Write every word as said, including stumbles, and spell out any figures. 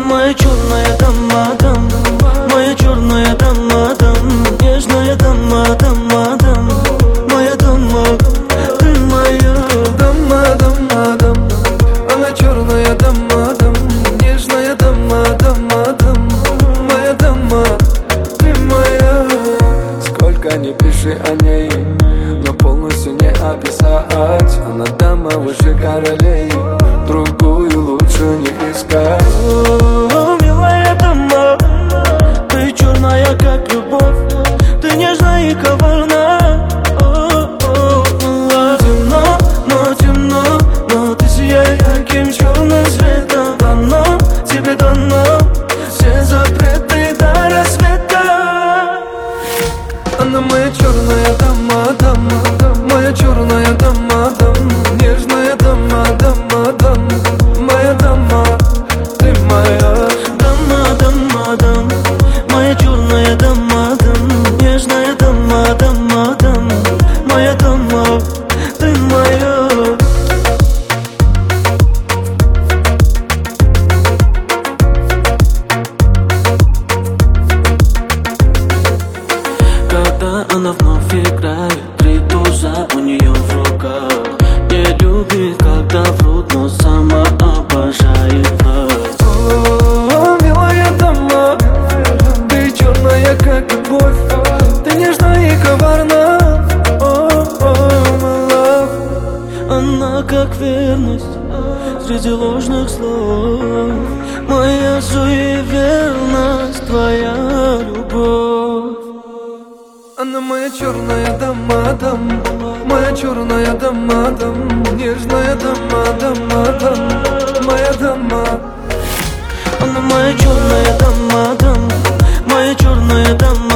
Моя черная дама-дам, моя черная дама-дам, нежная дама-дама-дам, моя дама, ты моя дама-дама-дам. Она черная дама-дам, нежная дама-дама-дам, моя дама, ты моя. Сколько ни пиши о ней, но полностью не описать. Она дама выше королей, другую лучше не искать. О, милая дама, ты черная, как любовь, ты нежная и коварна. О, о, о, темно, но темно, но ты сияешь таким черным светом. Дано, тебе дано все запреты до рассвета. Она моя черная дама-дама, моя черная дама-дам, нежная дама-дама-дам, моя дама, ты моя. Дама-дама-дам, моя черная дама-дам, нежная дама-дама-дам, моя дама, ты моя. Когда она вновь играет, три туза у нее в руках. Не любит, когда врут, но сама обожает вас. О, милая дама, ты черная, как любовь, ты нежная и коварна. О, о, my love. Она как верность среди ложных слов, моя суеверность, твоя любовь. Она моя черная дама-дам, моя черная дама-дам, нежная дама-дама-дам, моя дама. Она моя черная дама-дам, моя черная дама.